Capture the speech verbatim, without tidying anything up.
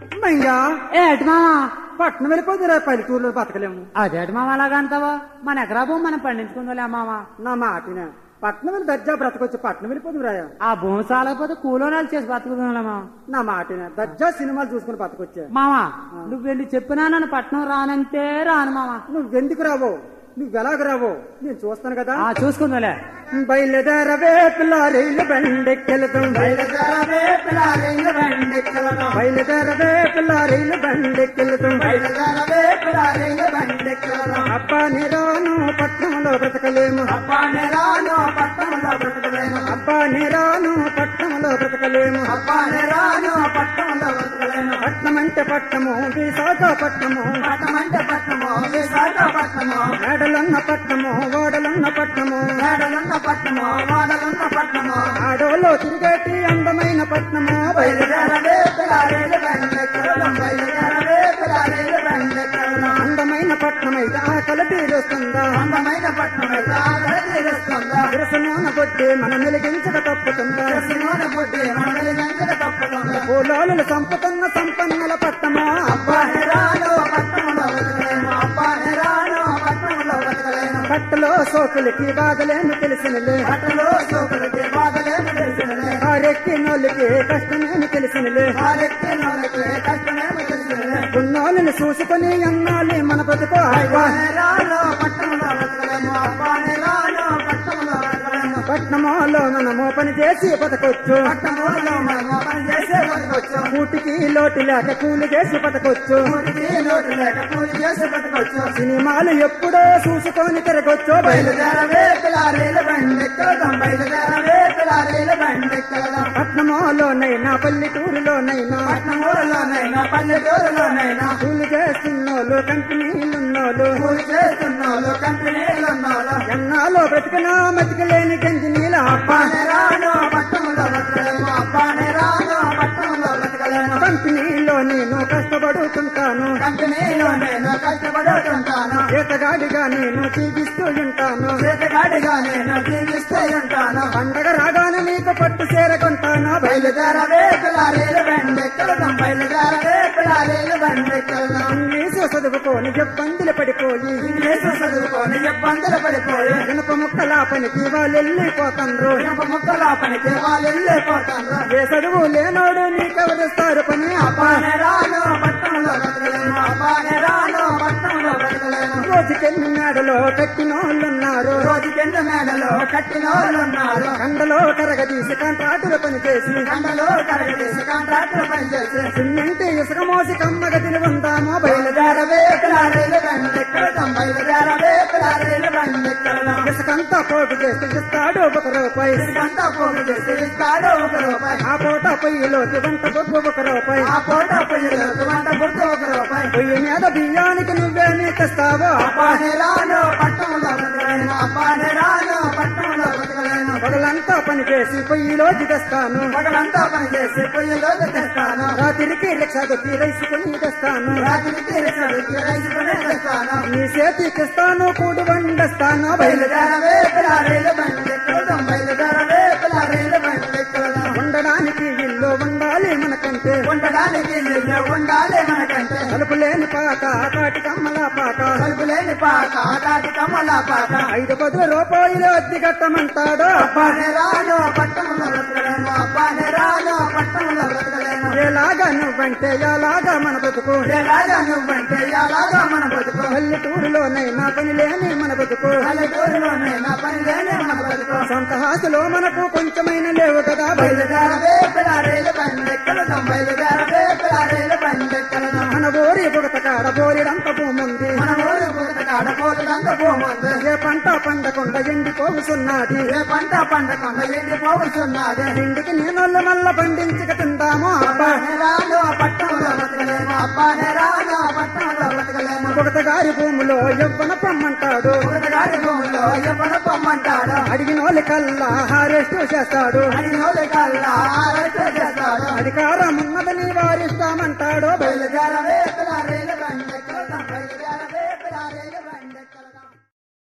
మంగా ఏటి మావా పట్నం వెళ్ళిపోతురా పల్లెటూరులో బతకలేము. అదేటి మావా అలాగా అంటావా? మన ఎకరా భూమి మనం పండించుకుందాలే మావా. నా మాటిన పట్నం వెళ్ళి దర్జా బ్రతకొచ్చి పట్నం వెళ్ళిపోతురా. ఆ భూమి చాలకపోతే కూలోనాలు చేసి బతుకుదాంలే మావా. నా మాటిన దర్జా సినిమాలు చూసుకుని బతకొచ్చా. మావా నువ్వు వెళ్ళి చెప్పినా నన్ను పట్నం రానంటే రాను మావా. నువ్వెందుకు రావో, నువ్వెలాగ రావో నేను చూస్తాను కదా. చూసుకుందాలే. బయలుదేరవే పిల్ల రైలు బండెక్కెళతాం, బయలుదేరవే పిల్ల రైలు బండెక్కెళతాం, బయలుదేరవే పిల్ల రైలు బండెక్కెళతాం, బయలుదేరవే పిల్ల రైలు బండెక్కెళతాం. అబ్బా నిరాను పట్నంలో బ్రతకలేము, అబ్బా నిరాను పట్నంలో బ్రతకలేము, అబ్బా నిరాను పట్నంలో బ్రతకలేము, అబ్బా నిరాను పట్నంలో బ్రతకలేము. పట్నం అంటే పట్నము విశాఖ పట్నము, పట్నం అంటే పట్నము విశాఖ పట్నము. మేడలున్న పట్నము ఓడలున్న పట్నము, మేడలున్న పట్నము ఓడలున్న పట్నము. ఆడోలో తిరిగేటి అందమైన పట్నము. బయలుదేరవే పిల్ల రైలు బండెక్కెళతాం, బయలుదేరవే పిల్ల రైలు బండెక్కెళతాం. అందమైన పట్నమైతే ఆకలి తీరుస్తుందా, అందమైన పట్నమైతే ఆకలి తీరుస్తుందా. విరసనూన బొడ్డి మన వెలిగించక తప్పుతుందా, విరసనూన బొడ్డి మన వెలిగించక తప్పుతుందా. పూలాలు సంపుతున్న సంపన్నుల పట్టమా. అబ్బా నిరాను పట్టణంలో బతకలేము, అబ్బా నిరాను పట్టణంలో బతకలేము. పట్టలో సోకులకి బాధలేమి తెలిసినలే, పట్టలో సోకులకి బాధలేమి తెలిసినలే. ఆరెక్కి నోళ్ళకి కష్టమేమి తెలిసినలే, ఆరెక్కి నోళ్ళకి కష్టమేమి తెలిసినలే. ఉన్నోళ్ళని చూసుకొని అన్నాలి మన బతుకు. అబ్బా నిరాను పట్టణంలో బతకలేము, అబ్బా నిరాను పట్టణంలో బతకలేము. పట్నమోలో మనము పని చేసి బతకొచ్చు, పట్నమోలో మనము పని చేసి బతకొచ్చు. కూటికి లోటు లేక కూలి చేసి బతకొచ్చు, కూటికి లోటు లేక కూలి చేసి బతకొచ్చు. సినిమాలు ఎప్పుడో చూసుకొని తిరగొచ్చు. బయలుదేరవే పిల్ల రైలు బండెక్కెళతాం, బయలుదేరవే పిల్ల రైలు బండెక్కెళతాం. పట్నమోలోనైనా పల్లెటూరులోనైనా, పట్నమూరులోనైనా పల్లెటూరులోనైనా. కూలి చేస్తున్నోళ్ళు కంపెనీలున్నోళ్ళు, కూలి చేస్తున్నోళ్ళు కంపెనీలున్నోళ్ళు. ఎన్నాలో బ్రతికినా మతికలేని గంజి నీళ్ళ. అబ్బా నిరాను పట్టణంలో బ్రతకలేము, అబ్బా నిరాను పట్టణంలో బ్రతకలేము. కంపెనీలో నేను కష్టపడుతుంటాను, కంపెనీలో నేను కష్టపడుతుంటాను. చేతగాడిగా నేను జీవిస్తూ ఉంటాను, చేతగాడిగా నేను జీవిస్తూ ఉంటాను. పండగ రాగానే నీకు పట్టు చేరకుంటాను. బయలుదేరవే పిల్ల రైలు బండెక్కెళతాం, బయలుదేరవే పిల్ల రైలు బండెక్కెళతాం. ఇంగ్లీషు చదువుకోని ఇబ్బందులు పడిపోయి, ఇంగ్లీషు చదువుకోని ఇబ్బందులు పడిపోయి. ఇనుప ముక్కల పనికి వాళ్ళు వెళ్ళిపోతాండ్రు, ఇనుప ముక్కల పనికి వాళ్ళు వెళ్ళిపోతాండ్రు. ఏ చదువు లేనోడు నీకెవరిస్తారు పని. అబ్బా నిరాను పట్టణంలో బ్రతకలేము, అబ్బా నిరాను పట్టణంలో బ్రతకలేము. రోజుకెన్ని మేడలో కట్టినోళ్ళున్నారు, రోజుకెన్ని మేడలో కట్టినోళ్ళున్నారు. కండలో కరగదీసి కాంట్రాక్టులు పని చేసి, కండలో కరగదీసి కాంట్రాక్టులు పని చేసి. సిమెంట్ ఇసుక మోసి కమ్మగదిని ఉందామో. బయలుదేరవే పిల్ల రైలు బండెక్కెళతాం, బయలుదేరవే పిల్ల రైలు బండెక్కెళతాం. ఇసుకంతా పోగు చేసి ఇస్తాడు ఒక రూపాయి, ఇసుకంతా పోగు చేసి ఇస్తాడు ఒక రూపాయి. ఆ పూట పొయ్యిలోకి వంట బొగ్గు ఒక రూపాయి, ఆ పూట పొయ్యిలోకి వంట బొగ్గు ఒక రూపాయి. పొయ్యి మీద బియ్యానికి నువ్వేమి తెస్తావో. అబ్బా నిరాను పట్టణంలో బ్రతకలేను, అబ్బా నిరాను పట్టణంలో బ్రతకలేను. పగలంతా పని చేసి పొయ్యిలోకి తెస్తాను, పగలంతా పని చేసి పొయ్యిలోకి తెస్తాను. రాత్రికి రిక్షా దొక్కి రైసుకొని తెస్తాను, రాత్రికి రిక్షా దొక్కి రైసుకొని తెస్తాను. నీ చేతికి ఇస్తాను కూడి వండేస్తాను. బయలుదేరవే పిల్ల రైలు బండెక్కెళతాం, బయలుదేరవే పిల్ల రైలు బండెక్కెళతాం. ఉండడానికి ఇల్లు ఉండాలి మనకంటే, ఉండడానికి ఇల్లు ఉండాలి మనకంటే. తలుపు లేని పాక తాటి కమ్మల పాక, తలుపు లేని పాక తాటి కమ్మల పాక. ఐదు పది రూపాయలు అద్దె కట్టమంటాడు. అబ్బా నిరాను పట్టణంలో బ్రతకలేము, అబ్బా నిరాను పట్టణంలో బ్రతకలేము. ఎలాగా నువ్వంటే ఎలాగా మన బతుకు, ఎలాగా నువ్వంటే ఎలాగా మన బతుకు. పల్లెటూరులోనైనా పని లేని మన బతుకు, పల్లెటూరులోనైనా పని లేని మన బతుకు. సొంత హాసులో మనకు కొంచెమైన లేవు కదా. బయలుదేరవే పిల్ల రైలు బండెక్కెళతాం, బయలుదేరవే పిల్ల రైలు బండెక్కెళతాం. మన ఊరి బుగత కాడ బోరిడంత భూముంది, మన ఊరి బుగత కాడ బోరిడంత భూముంది. ఏ పంట పండకుండా ఎండిపోవుతున్నది, ఏ పంట పండకుండా ఎండిపోవుతున్నది. ఇంటికి నీళ్ళ మల్ల పండించక తిందాము. అబ్బా నిరాను పట్టణంలో బ్రతకలేము, అబ్బా నిరాను పట్టణంలో బ్రతకలేము. బుగతగారి భూములో ఎవ్వన పొమ్మంటాడు, బుగతగారి భూములో ఎవ్వన పొమ్మంటాడు. అడిగినోళ్ళ కల్లా హారెస్టు చేస్తాడు, అడిగినోళ్ళ కల్లా హారెస్టు చేస్తాడు. అధికారం ఉన్నదని వారిస్తామంటాడు. బయలుదేరవే